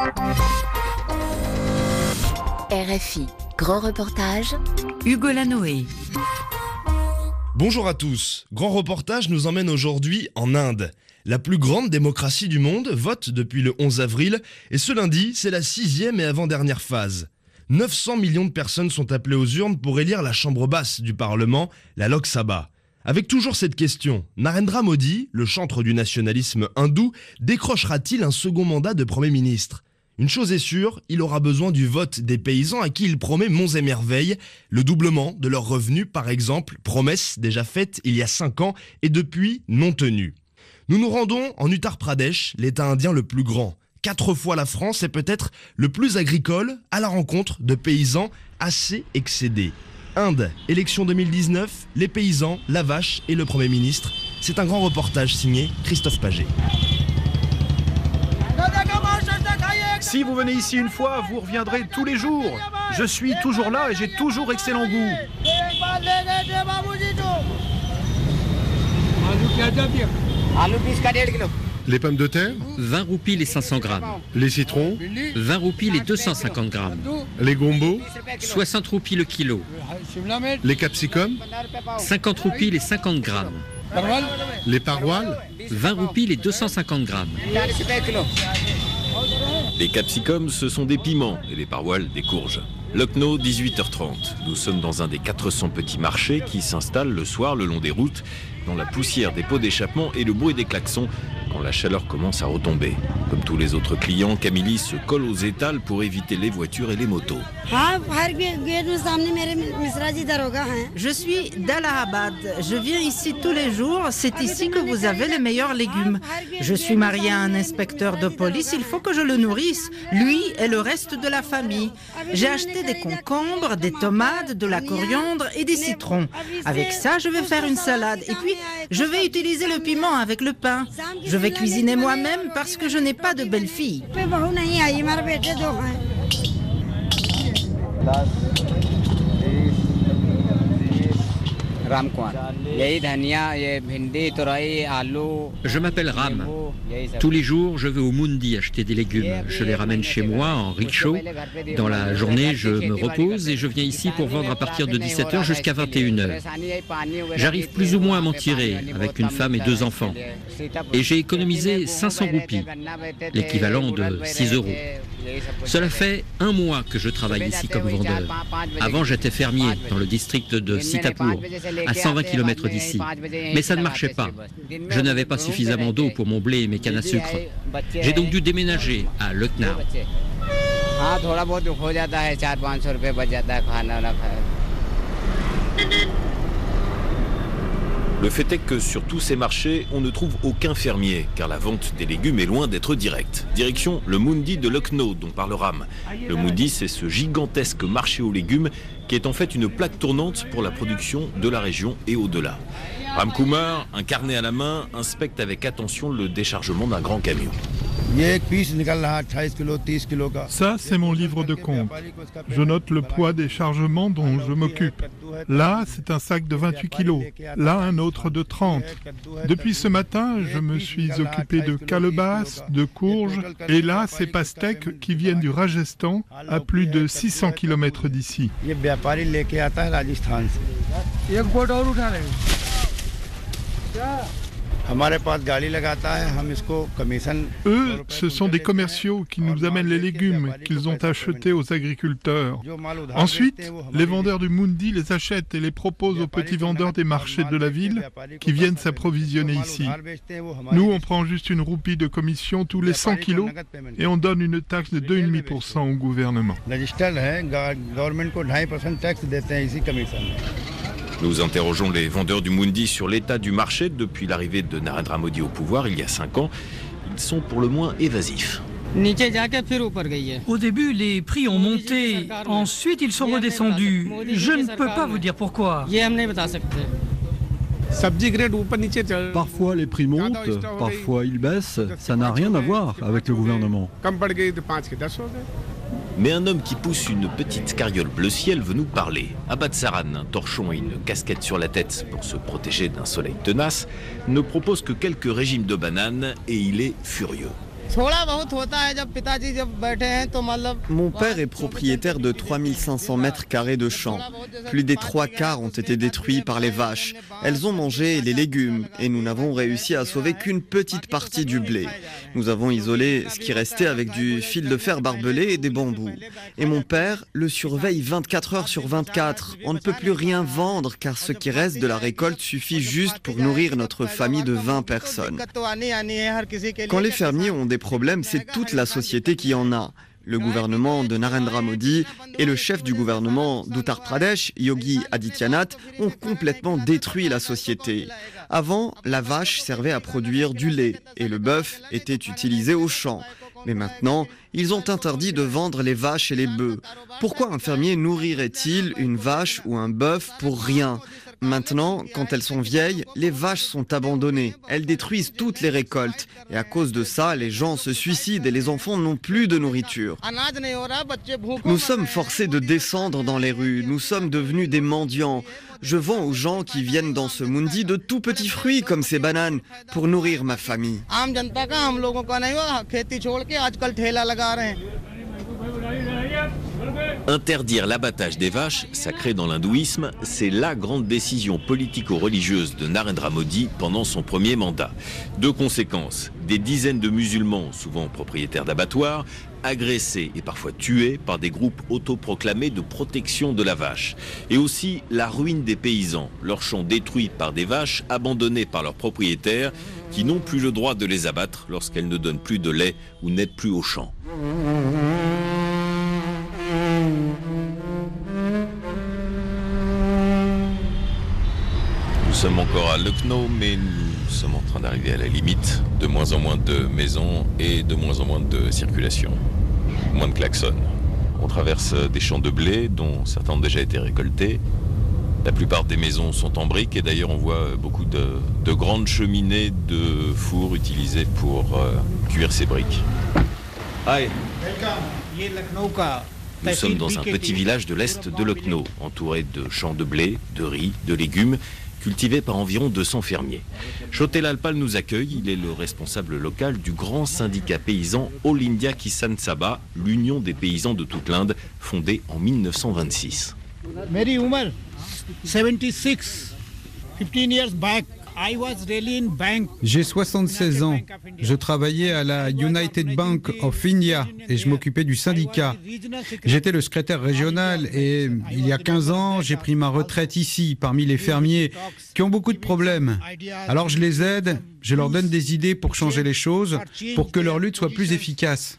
RFI, grand reportage, Hugo Lanoé. Bonjour à tous. Grand reportage nous emmène aujourd'hui en Inde. La plus grande démocratie du monde vote depuis le 11 avril et ce lundi, c'est la 6e et avant-dernière phase. 900 millions de personnes sont appelées aux urnes pour élire la chambre basse du Parlement, la Lok Sabha. Avec toujours cette question, Narendra Modi, le chantre du nationalisme hindou, décrochera-t-il un second mandat de Premier ministre ? Une chose est sûre, il aura besoin du vote des paysans à qui il promet monts et merveilles, le doublement de leurs revenus par exemple, promesse déjà faite il y a 5 ans et depuis non tenue. Nous nous rendons en Uttar Pradesh, l'État indien le plus grand. 4 fois la France et peut-être le plus agricole, à la rencontre de paysans assez excédés. Inde, élection 2019, les paysans, la vache et le Premier ministre. C'est un grand reportage signé Christophe Paget. Si vous venez ici une fois, vous reviendrez tous les jours. Je suis toujours là et j'ai toujours excellent goût. Les pommes de terre, 20 roupies les 500 grammes. les citrons, 20 roupies les 250 grammes. les gombos, 60 roupies le kilo. les capsicums, 50 roupies les 50 grammes. les paroles, 20 roupies les 250 grammes. Les capsicums, ce sont des piments et les paroles, des courges. Lucknow, 18h30. Nous sommes dans un des 400 petits marchés qui s'installent le soir le long des routes, dans la poussière des pots d'échappement et le bruit des klaxons quand la chaleur commence à retomber. Comme tous les autres clients, Camille se colle aux étals pour éviter les voitures et les motos. Je suis d'Allahabad. Je viens ici tous les jours. C'est ici que vous avez les meilleurs légumes. Je suis mariée à un inspecteur de police. Il faut que je le nourrisse, lui et le reste de la famille. J'ai acheté des concombres, des tomates, de la coriandre et des citrons. Avec ça, je vais faire une salade. Et puis, je vais utiliser le piment avec le pain. Je vais cuisiner moi-même parce que je n'ai pas de belle-fille. Je m'appelle Ram. Tous les jours, je vais au Mundi acheter des légumes. Je les ramène chez moi en rickshaw. Dans la journée, je me repose et je viens ici pour vendre à partir de 17h jusqu'à 21h. J'arrive plus ou moins à m'en tirer avec une femme et 2 enfants. Et j'ai économisé 500 roupies, l'équivalent de 6 €. Cela fait 1 mois que je travaille ici comme vendeur. Avant, j'étais fermier dans le district de Sitapur, à 120 km d'ici. Mais ça ne marchait pas. Je n'avais pas suffisamment d'eau pour mon blé et mes cannes à sucre. J'ai donc dû déménager à Lucknow. Le fait est que sur tous ces marchés, on ne trouve aucun fermier, car la vente des légumes est loin d'être directe. Direction le Mundi de Lucknow, dont parle Ram. Le Mundi, c'est ce gigantesque marché aux légumes qui est en fait une plaque tournante pour la production de la région et au-delà. Ram Kumar, un carnet à la main, inspecte avec attention le déchargement d'un grand camion. Ça, c'est mon livre de compte. Je note le poids des chargements dont je m'occupe. Là, c'est un sac de 28 kilos. Là, un autre de 30. Depuis ce matin, je me suis occupé de calebasses, de courges. Et là, ces pastèques qui viennent du Rajasthan, à plus de 600 km d'ici. Eux, ce sont des commerciaux qui nous amènent les légumes qu'ils ont achetés aux agriculteurs. Ensuite, les vendeurs du Mundi les achètent et les proposent aux petits vendeurs des marchés de la ville qui viennent s'approvisionner ici. Nous, on prend juste une roupie de commission tous les 100 kilos et on donne une taxe de 2,5% au gouvernement. Nous interrogeons les vendeurs du Mundi sur l'état du marché depuis l'arrivée de Narendra Modi au pouvoir il y a 5 ans. Ils sont pour le moins évasifs. Au début, les prix ont monté. Ensuite, ils sont redescendus. Je ne peux pas vous dire pourquoi. Parfois les prix montent, parfois ils baissent. Ça n'a rien à voir avec le gouvernement. Mais un homme qui pousse une petite carriole bleu ciel veut nous parler. Abad Saran, un torchon et une casquette sur la tête pour se protéger d'un soleil tenace, ne propose que quelques régimes de bananes et il est furieux. Mon père est propriétaire de 3500 mètres carrés de champs. Plus des 3/4 ont été détruits par les vaches. Elles ont mangé les légumes et nous n'avons réussi à sauver qu'une petite partie du blé. Nous avons isolé ce qui restait avec du fil de fer barbelé et des bambous. Et mon père le surveille 24 heures sur 24. On ne peut plus rien vendre car ce qui reste de la récolte suffit juste pour nourrir notre famille de 20 personnes. Quand les fermiers ont des problèmes, c'est toute la société qui en a. Le gouvernement de Narendra Modi et le chef du gouvernement d'Uttar Pradesh, Yogi Adityanath, ont complètement détruit la société. Avant, la vache servait à produire du lait et le bœuf était utilisé au champ. Mais maintenant, ils ont interdit de vendre les vaches et les bœufs. Pourquoi un fermier nourrirait-il une vache ou un bœuf pour rien ? Maintenant, quand elles sont vieilles, les vaches sont abandonnées. Elles détruisent toutes les récoltes. Et à cause de ça, les gens se suicident et les enfants n'ont plus de nourriture. Nous sommes forcés de descendre dans les rues. Nous sommes devenus des mendiants. Je vends aux gens qui viennent dans ce mundi de tout petits fruits comme ces bananes pour nourrir ma famille. Interdire l'abattage des vaches, sacré dans l'hindouisme, c'est la grande décision politico-religieuse de Narendra Modi pendant son premier mandat. Deux conséquences, des dizaines de musulmans, souvent propriétaires d'abattoirs, agressés et parfois tués par des groupes autoproclamés de protection de la vache. Et aussi la ruine des paysans, leurs champs détruits par des vaches abandonnées par leurs propriétaires qui n'ont plus le droit de les abattre lorsqu'elles ne donnent plus de lait ou n'aident plus au champ. Nous sommes encore à Lucknow, mais nous sommes en train d'arriver à la limite. De moins en moins de maisons et de moins en moins de circulation. Moins de klaxons. On traverse des champs de blé dont certains ont déjà été récoltés. La plupart des maisons sont en briques et d'ailleurs on voit beaucoup de grandes cheminées de fours utilisées pour cuire ces briques. Nous sommes dans un petit village de l'est de Lucknow, entouré de champs de blé, de riz, de légumes, cultivé par environ 200 fermiers. Choté Lalpal nous accueille, il est le responsable local du grand syndicat paysan All India Kisan Sabha, l'union des paysans de toute l'Inde, fondée en 1926. Meri Umar, 76, 15 years back. J'ai 76 ans. Je travaillais à la United Bank of India et je m'occupais du syndicat. J'étais le secrétaire régional et il y a 15 ans, j'ai pris ma retraite ici, parmi les fermiers qui ont beaucoup de problèmes. Alors je les aide, je leur donne des idées pour changer les choses, pour que leur lutte soit plus efficace.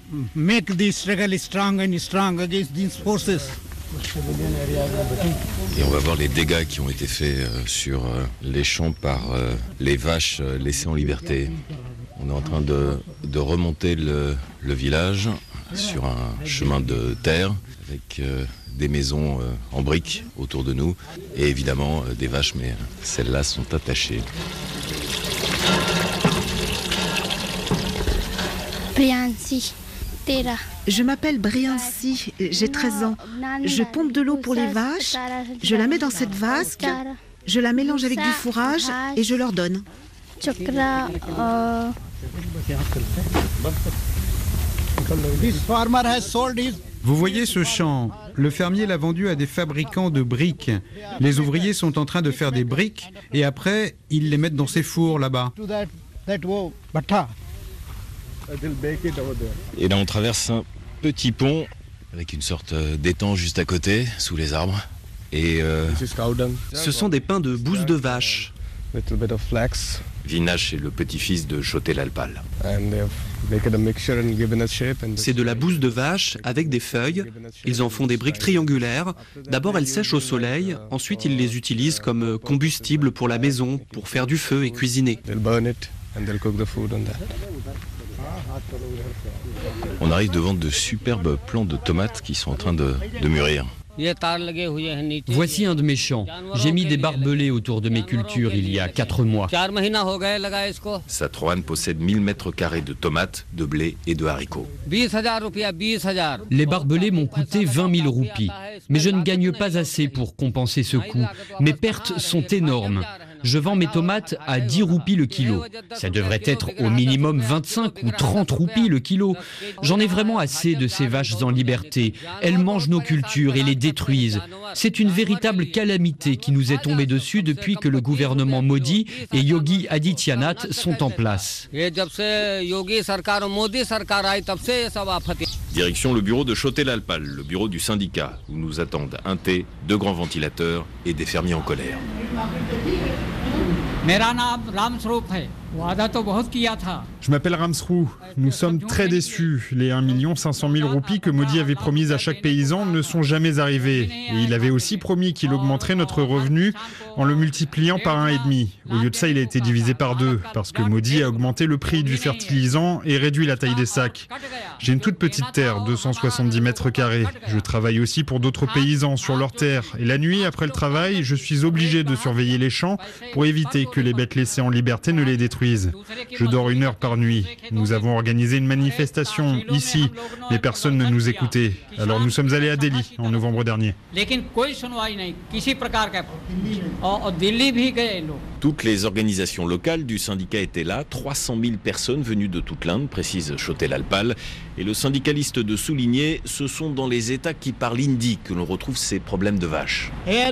Et on va voir les dégâts qui ont été faits sur les champs par les vaches laissées en liberté. On est en train de remonter le village sur un chemin de terre avec des maisons en briques autour de nous et évidemment des vaches, mais celles-là sont attachées. Priyansi. Je m'appelle Briansi, j'ai 13 ans. Je pompe de l'eau pour les vaches, je la mets dans cette vasque, je la mélange avec du fourrage et je leur donne. Vous voyez ce champ? Le fermier l'a vendu à des fabricants de briques. Les ouvriers sont en train de faire des briques et après, ils les mettent dans ces fours là-bas. Et là on traverse un petit pont avec une sorte d'étang juste à côté, sous les arbres. Et ce sont des pains de bouse de vache. Vinash est le petit-fils de Choté Lalpal. C'est de la bouse de vache avec des feuilles. Ils en font des briques triangulaires. D'abord elles sèchent au soleil, ensuite ils les utilisent comme combustible pour la maison, pour faire du feu et cuisiner. On arrive devant de superbes plants de tomates qui sont en train de mûrir. Voici un de mes champs. J'ai mis des barbelés autour de mes cultures il y a 4 mois. Satrohan possède 1000 mètres carrés de tomates, de blé et de haricots. Les barbelés m'ont coûté 20 000 roupies. Mais je ne gagne pas assez pour compenser ce coût. Mes pertes sont énormes. Je vends mes tomates à 10 roupies le kilo. Ça devrait être au minimum 25 ou 30 roupies le kilo. J'en ai vraiment assez de ces vaches en liberté. Elles mangent nos cultures et les détruisent. C'est une véritable calamité qui nous est tombée dessus depuis que le gouvernement Modi et Yogi Adityanath sont en place. Direction le bureau de Chotel Alpal, le bureau du syndicat, où nous attendent un thé, 2 grands ventilateurs et des fermiers en colère. Je m'appelle Ramsrou. Nous sommes très déçus. Les 1 500 000 roupies que Modi avait promises à chaque paysan ne sont jamais arrivées. Et il avait aussi promis qu'il augmenterait notre revenu en le multipliant par 1,5. Au lieu de ça, il a été divisé par 2 parce que Modi a augmenté le prix du fertilisant et réduit la taille des sacs. J'ai une toute petite terre, 270 mètres carrés. Je travaille aussi pour d'autres paysans sur leurs terres. Et la nuit, après le travail, je suis obligé de surveiller les champs pour éviter que les bêtes laissées en liberté ne les détruisent. Je dors 1 heure par nuit. Nous avons organisé une manifestation ici, mais personne ne nous écoutait. Alors nous sommes allés à Delhi en novembre dernier. Toutes les organisations locales du syndicat étaient là, 300 000 personnes venues de toute l'Inde, précise Chotel Alpal. Et le syndicaliste de souligner, ce sont dans les États qui parlent hindi que l'on retrouve ces problèmes de vaches.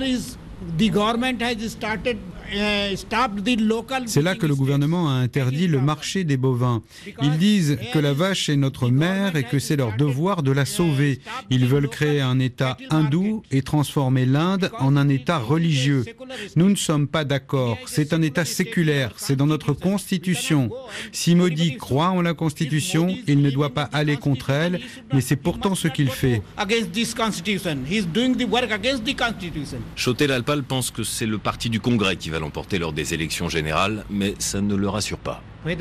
C'est là que le gouvernement a interdit le marché des bovins. Ils disent que la vache est notre mère et que c'est leur devoir de la sauver. Ils veulent créer un État hindou et transformer l'Inde en un État religieux. Nous ne sommes pas d'accord. C'est un État séculaire. C'est dans notre Constitution. Si Modi croit en la Constitution, il ne doit pas aller contre elle, mais c'est pourtant ce qu'il fait. Chotel Alpal pense que c'est le parti du Congrès qui va l'emporter lors des élections générales, mais ça ne le rassure pas.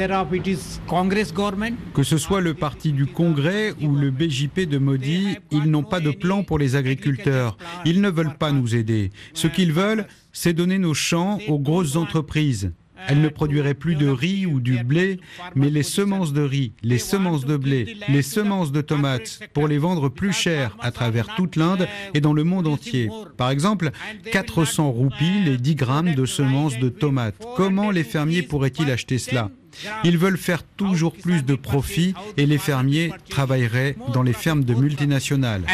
Que ce soit le parti du Congrès ou le BJP de Modi, ils n'ont pas de plan pour les agriculteurs. Ils ne veulent pas nous aider. Ce qu'ils veulent, c'est donner nos champs aux grosses entreprises. Elles ne produiraient plus de riz ou du blé, mais les semences de riz, les semences de blé, les semences de tomates, pour les vendre plus cher à travers toute l'Inde et dans le monde entier. Par exemple, 400 roupies les 10 grammes de semences de tomates. Comment les fermiers pourraient-ils acheter cela ? Ils veulent faire toujours plus de profit et les fermiers travailleraient dans les fermes de multinationales.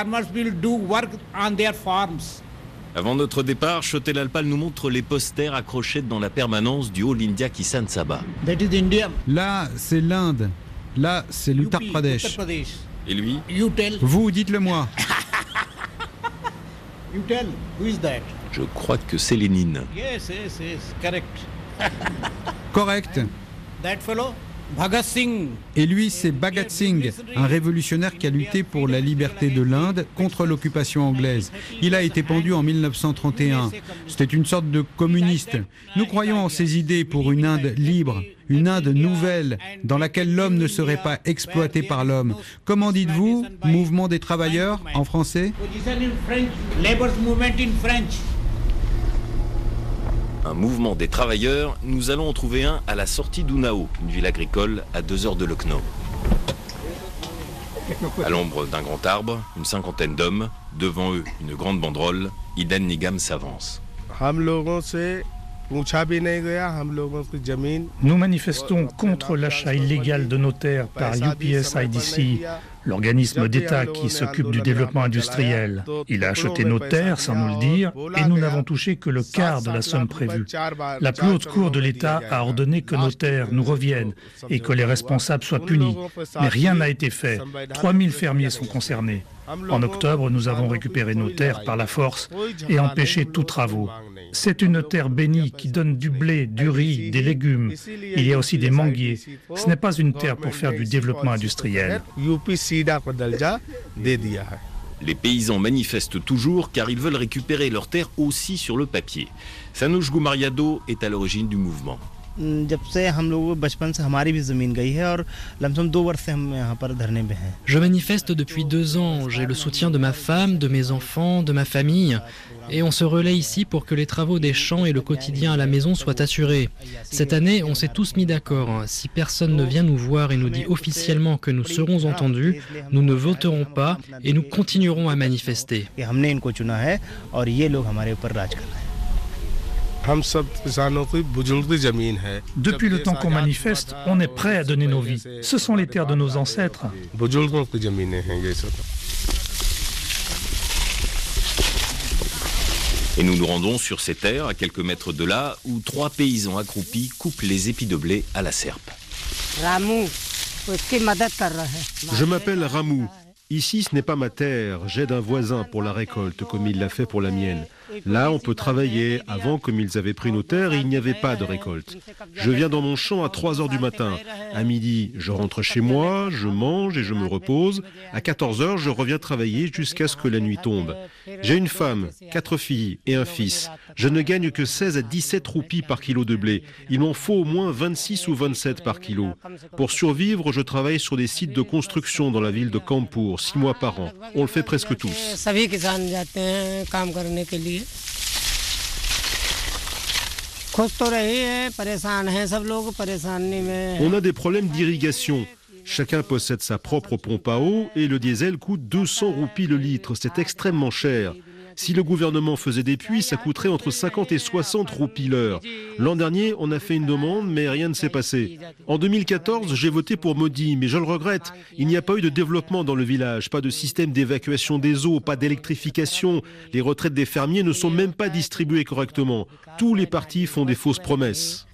Avant notre départ, Chotel Alpal nous montre les posters accrochés dans la permanence du All India Kisan Sabha. Là, c'est l'Inde. Là, c'est l'Uttar Pradesh. Et lui ? Vous, dites-le moi. Je crois que c'est Lénine. Correct. Et lui, c'est Bhagat Singh, un révolutionnaire qui a lutté pour la liberté de l'Inde contre l'occupation anglaise. Il a été pendu en 1931. C'était une sorte de communiste. Nous croyons en ses idées pour une Inde libre, une Inde nouvelle, dans laquelle l'homme ne serait pas exploité par l'homme. Comment dites-vous, mouvement des travailleurs en français ? Un mouvement des travailleurs, nous allons en trouver un à la sortie d'Unnao, une ville agricole à 2 heures de Lucknow. À l'ombre d'un grand arbre, une 50aine d'hommes, devant eux une grande banderole, Iden Nigam s'avance. Nous manifestons contre l'achat illégal de nos terres par UPS-IDC, l'organisme d'État qui s'occupe du développement industriel. Il a acheté nos terres sans nous le dire et nous n'avons touché que le quart de la somme prévue. La plus haute cour de l'État a ordonné que nos terres nous reviennent et que les responsables soient punis. Mais rien n'a été fait. 3000 fermiers sont concernés. En octobre, nous avons récupéré nos terres par la force et empêché tous travaux. C'est une terre bénie qui donne du blé, du riz, des légumes. Il y a aussi des manguiers. Ce n'est pas une terre pour faire du développement industriel. Les paysans manifestent toujours car ils veulent récupérer leurs terres aussi sur le papier. Sanouj Goumariado est à l'origine du mouvement. Je manifeste depuis 2 ans. J'ai le soutien de ma femme, de mes enfants, de ma famille. Et on se relaie ici pour que les travaux des champs et le quotidien à la maison soient assurés. Cette année, on s'est tous mis d'accord. Si personne ne vient nous voir et nous dit officiellement que nous serons entendus, nous ne voterons pas et nous continuerons à manifester. Depuis le temps qu'on manifeste, on est prêt à donner nos vies. Ce sont les terres de nos ancêtres. Et nous nous rendons sur ces terres, à quelques mètres de là, où 3 paysans accroupis coupent les épis de blé à la serpe. Je m'appelle Ramou. Ici, ce n'est pas ma terre. J'aide un voisin pour la récolte, comme il l'a fait pour la mienne. Là, on peut travailler. Avant, comme ils avaient pris nos terres, il n'y avait pas de récolte. Je viens dans mon champ à 3 heures du matin. À midi, je rentre chez moi, je mange et je me repose. À 14 heures, je reviens travailler jusqu'à ce que la nuit tombe. J'ai une femme, 4 filles et un fils. Je ne gagne que 16 à 17 roupies par kilo de blé. Il m'en faut au moins 26 ou 27 par kilo. Pour survivre, je travaille sur des sites de construction dans la ville de Kanpur, 6 mois par an. On le fait presque tous. On a des problèmes d'irrigation. Chacun possède sa propre pompe à eau et le diesel coûte 200 roupies le litre. C'est extrêmement cher. Si le gouvernement faisait des puits, ça coûterait entre 50 et 60 roupies l'heure. L'an dernier, on a fait une demande, mais rien ne s'est passé. En 2014, j'ai voté pour Modi, mais je le regrette. Il n'y a pas eu de développement dans le village, pas de système d'évacuation des eaux, pas d'électrification. Les retraites des fermiers ne sont même pas distribuées correctement. Tous les partis font des fausses promesses.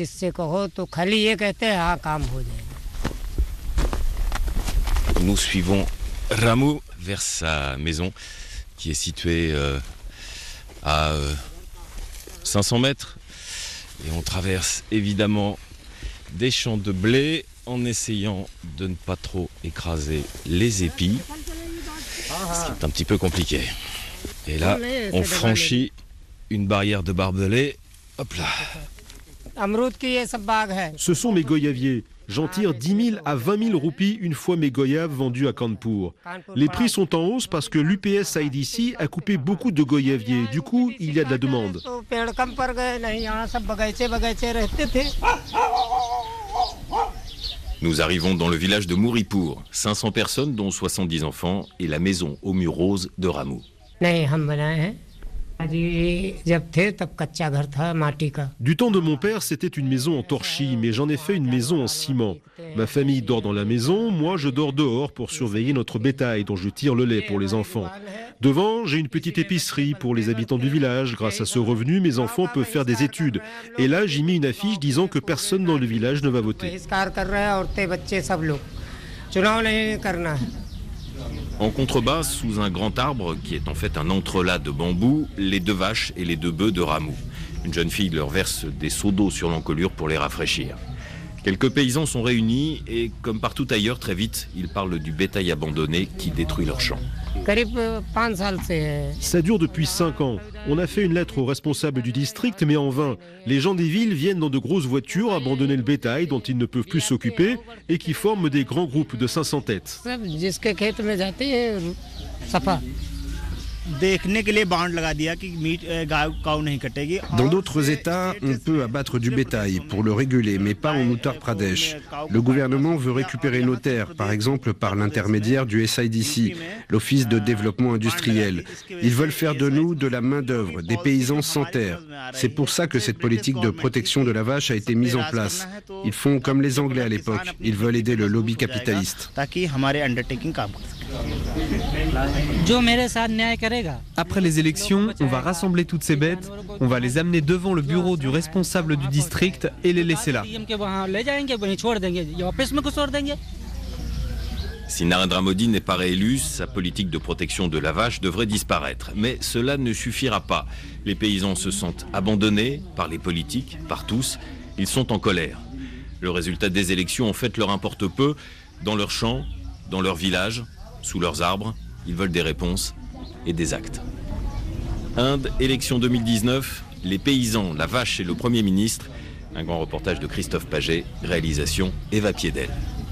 Nous suivons Ramou vers sa maison, qui est située à 500 mètres. Et on traverse évidemment des champs de blé en essayant de ne pas trop écraser les épis, ce qui est un petit peu compliqué. Et là, on franchit une barrière de barbelés. Hop là. Ce sont mes goyaviers. J'en tire 10 000 à 20 000 roupies une fois mes goyaves vendus à Kanpur. Les prix sont en hausse parce que l'UPS IDC a coupé beaucoup de goyaviers. Du coup, il y a de la demande. Nous arrivons dans le village de Mouripur. 500 personnes, dont 70 enfants, et la maison aux murs roses de Ramou. Du temps de mon père, c'était une maison en torchis, mais j'en ai fait une maison en ciment. Ma famille dort dans la maison, moi je dors dehors pour surveiller notre bétail dont je tire le lait pour les enfants. Devant, j'ai une petite épicerie pour les habitants du village. Grâce à ce revenu, mes enfants peuvent faire des études. Et là, j'ai mis une affiche disant que personne dans le village ne va voter. En contrebas, sous un grand arbre, qui est en fait un entrelac de bambou, les 2 vaches et les 2 bœufs de Ramou. Une jeune fille leur verse des seaux d'eau sur l'encolure pour les rafraîchir. Quelques paysans sont réunis et, comme partout ailleurs, très vite, ils parlent du bétail abandonné qui détruit leurs champs. Ça dure depuis 5 ans. On a fait une lettre aux responsables du district, mais en vain. Les gens des villes viennent dans de grosses voitures abandonner le bétail dont ils ne peuvent plus s'occuper et qui forment des grands groupes de 500 têtes. Dans d'autres États, on peut abattre du bétail pour le réguler, mais pas en Uttar Pradesh. Le gouvernement veut récupérer nos terres, par exemple par l'intermédiaire du SIDC, l'Office de développement industriel. Ils veulent faire de nous de la main-d'œuvre, des paysans sans terre. C'est pour ça que cette politique de protection de la vache a été mise en place. Ils font comme les Anglais à l'époque, ils veulent aider le lobby capitaliste. Après les élections, on va rassembler toutes ces bêtes, on va les amener devant le bureau du responsable du district et les laisser là. Si Narendra Modi n'est pas réélu, sa politique de protection de la vache devrait disparaître. Mais cela ne suffira pas. Les paysans se sentent abandonnés par les politiques, par tous. Ils sont en colère. Le résultat des élections, en fait, leur importe peu. Dans leurs champs, dans leurs villages, sous leurs arbres, ils veulent des réponses et des actes. Inde, élection 2019, les paysans, la vache et le Premier ministre. Un grand reportage de Christophe Paget, réalisation Eva Piedel.